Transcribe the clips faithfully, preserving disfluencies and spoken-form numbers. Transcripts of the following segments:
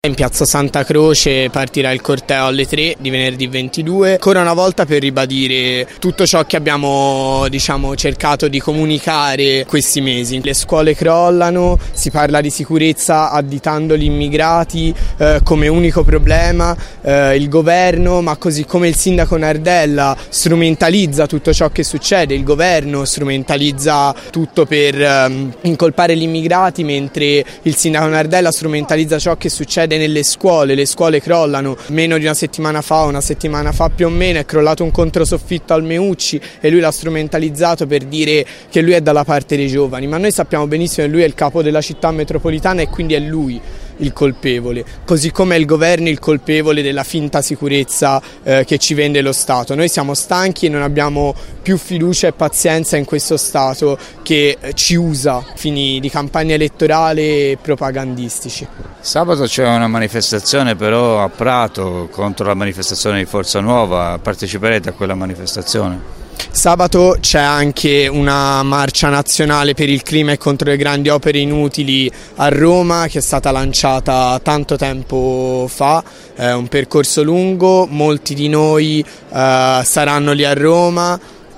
In piazza Santa Croce partirà il corteo alle tre di venerdì ventidue, ancora una volta per ribadire tutto ciò che abbiamo diciamo, cercato di comunicare questi mesi. Le scuole crollano, si parla di sicurezza additando gli immigrati eh, come unico problema, eh, il governo, ma così come il sindaco Nardella strumentalizza tutto ciò che succede, il governo strumentalizza tutto per ehm, incolpare gli immigrati, mentre il sindaco Nardella strumentalizza ciò che succede nelle scuole. Le scuole crollano. Meno di una settimana fa, una settimana fa più o meno, è crollato un controsoffitto al Meucci e lui l'ha strumentalizzato per dire che lui è dalla parte dei giovani, ma noi sappiamo benissimo che lui è il capo della città metropolitana e quindi è lui il colpevole, così come è il governo il colpevole della finta sicurezza eh, che ci vende lo Stato. Noi siamo stanchi e non abbiamo più fiducia e pazienza in questo Stato che ci usa fini di campagna elettorale e propagandistici. Sabato c'è una manifestazione però a Prato contro la manifestazione di Forza Nuova, parteciperete a quella manifestazione? Sabato c'è anche una marcia nazionale per il clima e contro le grandi opere inutili a Roma che è stata lanciata tanto tempo fa, è un percorso lungo, molti di noi eh, saranno lì a Roma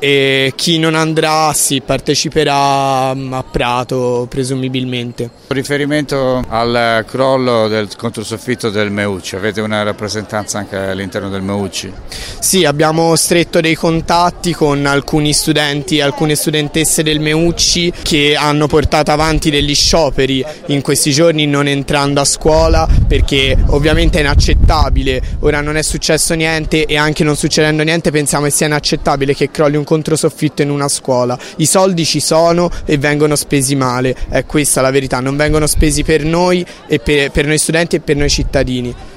e chi non andrà sì, parteciperà a Prato presumibilmente. Con riferimento al crollo del controsoffitto del Meucci, avete una rappresentanza anche all'interno del Meucci? Sì, abbiamo stretto dei contatti con alcuni studenti e alcune studentesse del Meucci che hanno portato avanti degli scioperi in questi giorni non entrando a scuola perché ovviamente è inaccettabile, ora non è successo niente e anche non succedendo niente pensiamo che sia inaccettabile che crolli un controsoffitto in una scuola. I soldi ci sono e vengono spesi male, è questa la verità, non vengono spesi per noi e per, per noi studenti e per noi cittadini.